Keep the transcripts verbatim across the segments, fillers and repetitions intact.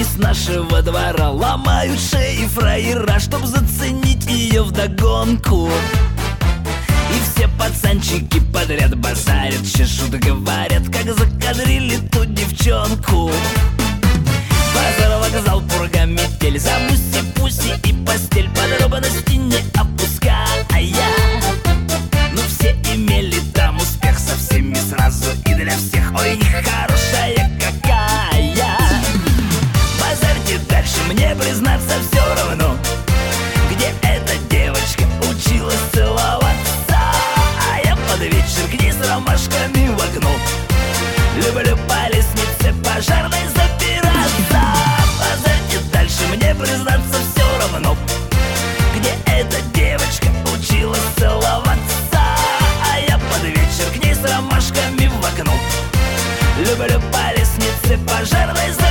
с нашего двора ломают шеи фраера, чтоб заценить ее вдогонку. И все пацанчики подряд базарят, чешут, говорят, как закадрили ту девчонку. Базар, вокзал, пурга, метель, за муси-пуси и постель, подробности не опуская. Но все имели там успех со всеми сразу и для всех. Ой, хорошая какая. Базарьте дальше, мне признаться все равно, где эта девочка училась целоваться. А я под вечер к ней с ромашками в окно люблю по лестнице пожарной забираться. Базарьте дальше, мне признаться все равно, где эта девочка училась целоваться. А я под вечер к ней с ромашками в окно люблю по лестнице пожарной забираться.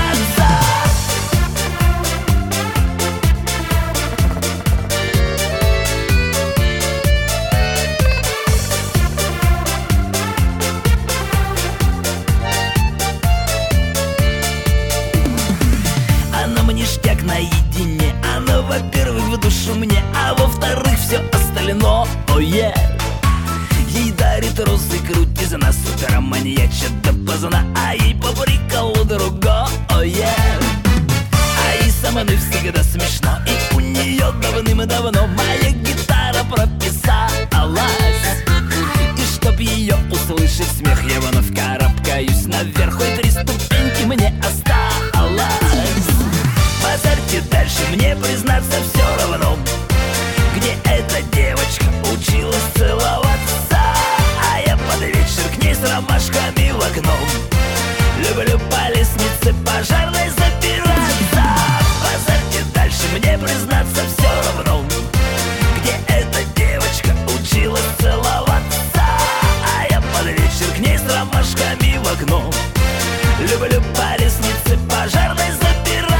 Ништяк наедине, она, во-первых, в душу мне, а во-вторых, все остальное, oh yeah. Ей дарит розы, крутит за нас утро, маньячит допоздна, а ей по приколу другое, oh yeah. А ей со мной всегда смешно, и у нее давным-давно моя гитара прописалась. И чтоб ее услышать смех, я вновь карабкаюсь наверх, хоть три ступеньки мне осталось. Базарьте дальше, мне признаться все равно, где эта девочка училась целоваться. А я под вечер к ней с ромашками в окно люблю по лестнице пожарной забираться. Базарьте дальше, мне признаться все равно, где эта девочка училась целоваться. А я под вечер к ней с ромашками в окно люблю по лестнице пожарной забираться.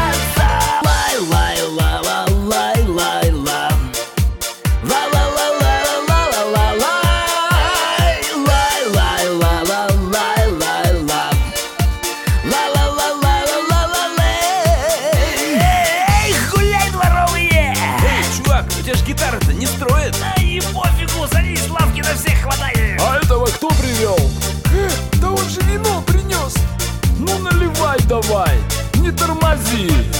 Гитара-то не строит. Да и пофигу, садись, лавки на всех хватает. А этого кто привел? Э, да он же вино принес. Ну наливай давай, не тормози.